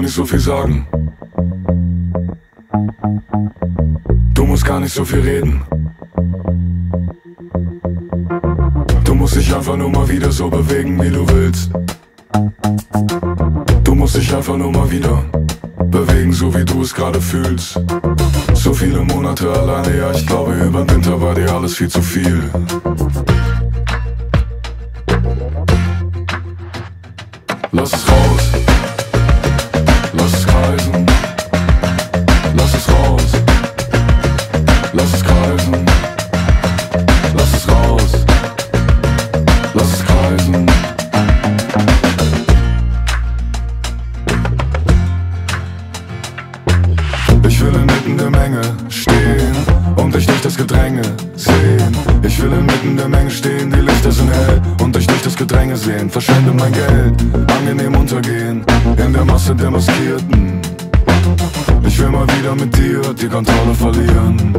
nicht so viel sagen. Du musst gar nicht so viel reden. Du musst dich einfach nur mal wieder so bewegen, wie du willst. Du musst dich einfach nur mal wieder bewegen, so wie du es gerade fühlst. So viele Monate alleine, ja, ich glaube, über den Winter war dir alles viel zu viel. Lass es raus, lass es kreisen, lass es raus, lass es kreisen, lass es raus, lass es kreisen. Ich will inmitten der Menge stehen und dich durch das Gedränge sehen. Ich will inmitten der Menge stehen, die Lichter sind hell und dich durch das Gedränge sehen. Verschwende mein Geld, angenehm untergehen in der Masse der Maskierten. Ich will mal wieder mit dir die Kontrolle verlieren.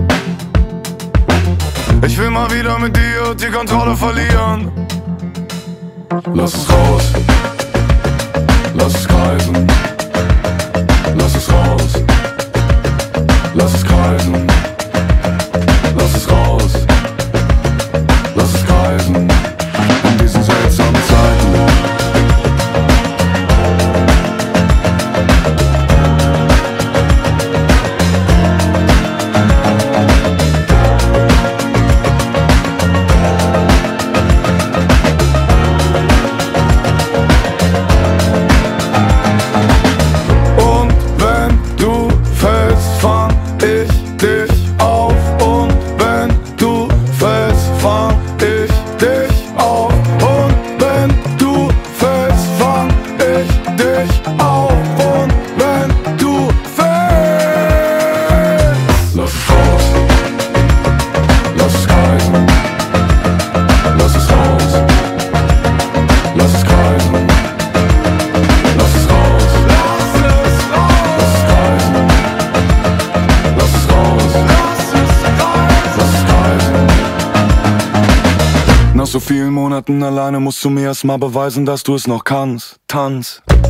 Ich will mal wieder mit dir die Kontrolle verlieren. Lass es raus, lass es kreisen, lass es raus, lass es kreisen, lass es raus, lass es kreisen. In diesen seltsamen Zeiten. Und wenn du fällst, fang ich dich auf. Und wenn du fällst, fang ich dich auf. Und wenn du fällst, fang ich dich auf. Und wenn du fällst, lass es raus, lass es kreisen, lass es raus, lass es kreisen, lass es raus, lass es kreisen, lass es raus, lass es kreisen. Nach so vielen Monaten alleine musst du mir erst mal beweisen, dass du es noch kannst. Tanz.